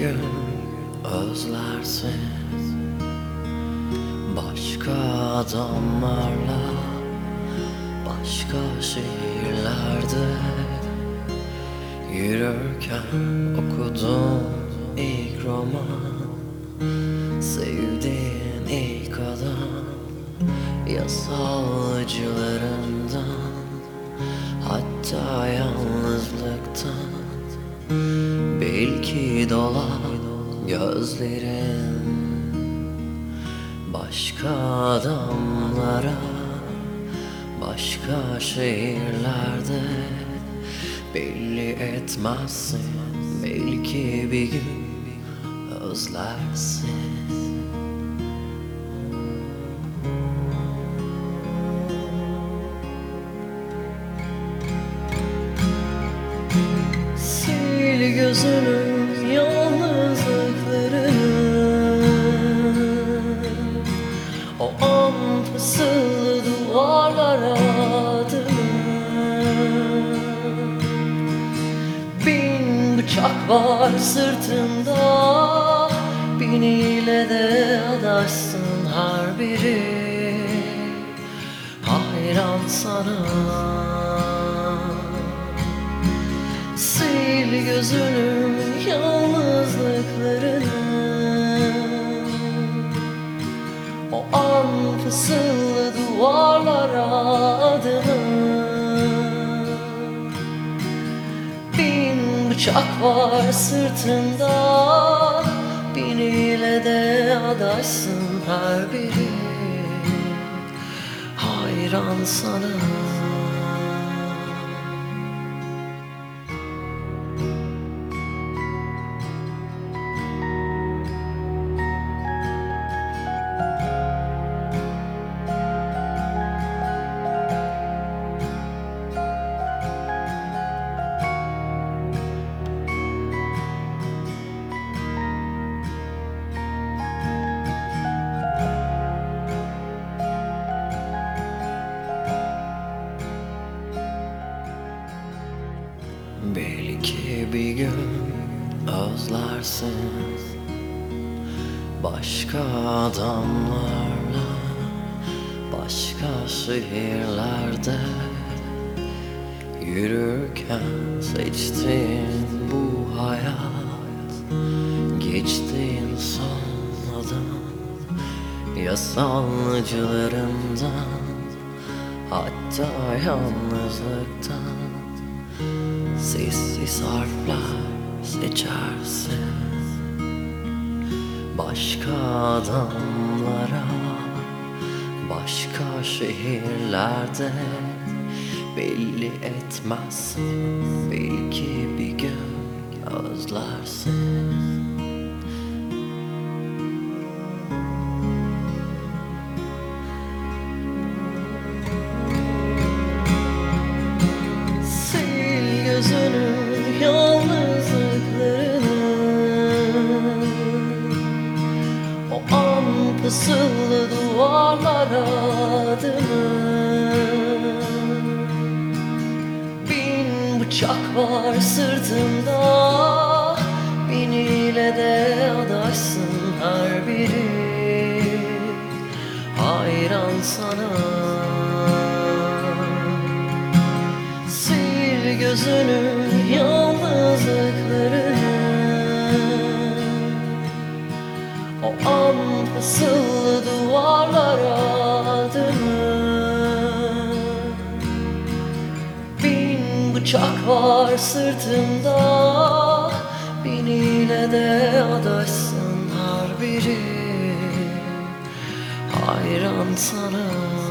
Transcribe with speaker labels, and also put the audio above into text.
Speaker 1: gün özlersin başka adamlarla, başka şehirlerde yürürken okudum ilk roman, sevdiğin ilk adam, yasal acılarından, hatta yalnızlıktan. Belki dolar gözlerin başka adamlara, başka şehirlerde belli etmezsin. Belki bir gün özlersin. Sil gözünün yalnızlıklarını, o an fısıldı duvarlara adını. Bin bıçak var sırtında, biniyle de adaşsın her biri. Hayran sana. Sil gözünün yalnızlıklarını, o an fısıldı duvarlara adını. Bin bıçak var sırtında, biniyle de adaşsın her biri. Hayran sana. Belki bir gün özlersin başka adamlarla, başka şehirlerde yürürken seçtiğin bu hayat, geçtiğin son adım, yasal acılarından, hatta yalnızlıktan. Sessiz harfler seçersin başka adamlara, başka şehirlerde belli etmezsin. Belki bir gün özlersin. Gözünün yalnızlıklarını, o an fısıldı duvarlara adını. Bin bıçak var sırtımda, biniyle de adaşsın her biri. Hayran sana. Gözünün yalnızlıklarını, o an fısıldı duvarlara adını. Bin bıçak var sırtımda, biniyle de adaşsın her biri. Hayran sana.